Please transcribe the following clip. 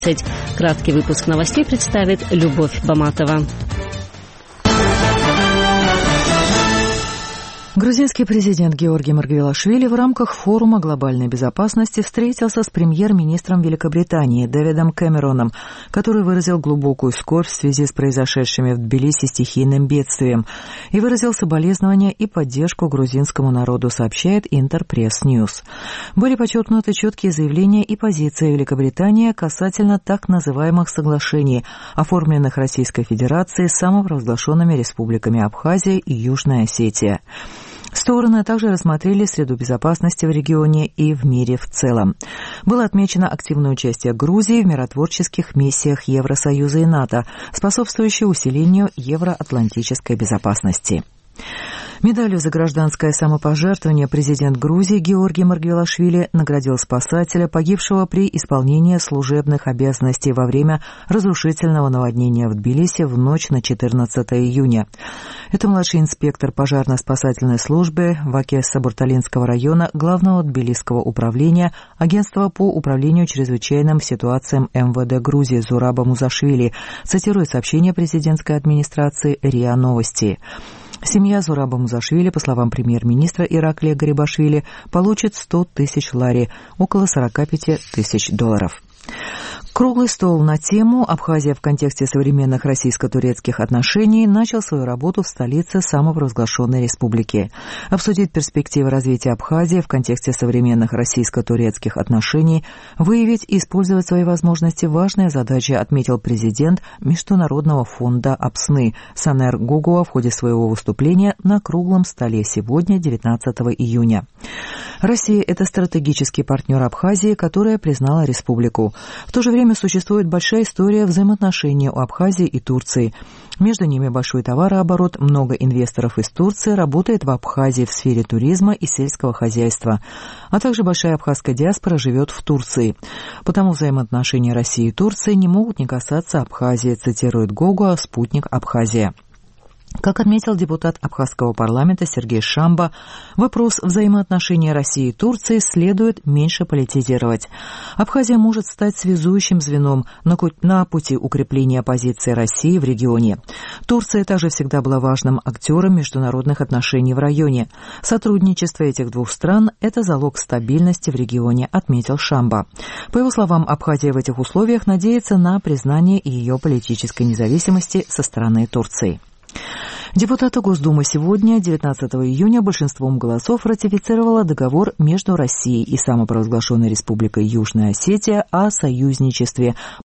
Краткий выпуск новостей представит Любовь Баматова. Грузинский президент Георгий Маргвелашвили в рамках форума глобальной безопасности встретился с премьер-министром Великобритании Дэвидом Кэмероном, который выразил глубокую скорбь в связи с произошедшими в Тбилиси стихийным бедствием и выразил соболезнования и поддержку грузинскому народу, сообщает Интерпресс Ньюс. Были подчеркнуты четкие заявления и позиции Великобритании касательно так называемых соглашений, оформленных Российской Федерацией с самопровозглашенными республиками Абхазия и Южная Осетия. Стороны также рассмотрели среду безопасности в регионе и в мире в целом. Было отмечено активное участие Грузии в миротворческих миссиях Евросоюза и НАТО, способствующее усилению евроатлантической безопасности. Медалью за гражданское самопожертвование президент Грузии Георгий Маргвелашвили наградил спасателя, погибшего при исполнении служебных обязанностей во время разрушительного наводнения в Тбилиси в ночь на 14 июня. Это младший инспектор пожарно-спасательной службы Вакеса-Бурталинского района Главного Тбилисского управления Агентства по управлению чрезвычайным ситуациям МВД Грузии Зураба Музашвили, цитирует сообщение президентской администрации РИА Новости. Семья Зураба Музашвили, по словам премьер-министра Ираклия Гарибашвили, получит 100 тысяч лари, около $45 тысяч. Круглый стол на тему «Абхазия в контексте современных российско-турецких отношений» начал свою работу в столице самопровозглашенной республики. Обсудить перспективы развития Абхазии в контексте современных российско-турецких отношений, выявить и использовать свои возможности — важная задача, отметил президент Международного фонда АПСНы Санер Гугуа в ходе своего выступления на круглом столе сегодня, 19 июня. Россия — это стратегический партнер Абхазии, которая признала республику. В то же время существует большая история взаимоотношений у Абхазии и Турции. Между ними большой товарооборот, много инвесторов из Турции работает в Абхазии в сфере туризма и сельского хозяйства, а также большая абхазская диаспора живет в Турции. Потому взаимоотношения России и Турции не могут не касаться Абхазии, цитирует Гугуа «Спутник Абхазия». Как отметил депутат Абхазского парламента Сергей Шамба, вопрос взаимоотношений России и Турции следует меньше политизировать. Абхазия может стать связующим звеном на пути укрепления позиции России в регионе. Турция также всегда была важным актером международных отношений в районе. Сотрудничество этих двух стран – это залог стабильности в регионе, отметил Шамба. По его словам, Абхазия в этих условиях надеется на признание ее политической независимости со стороны Турции. Депутаты Госдумы сегодня, 19 июня, большинством голосов ратифицировала договор между Россией и самопровозглашенной республикой Южная Осетия о союзничестве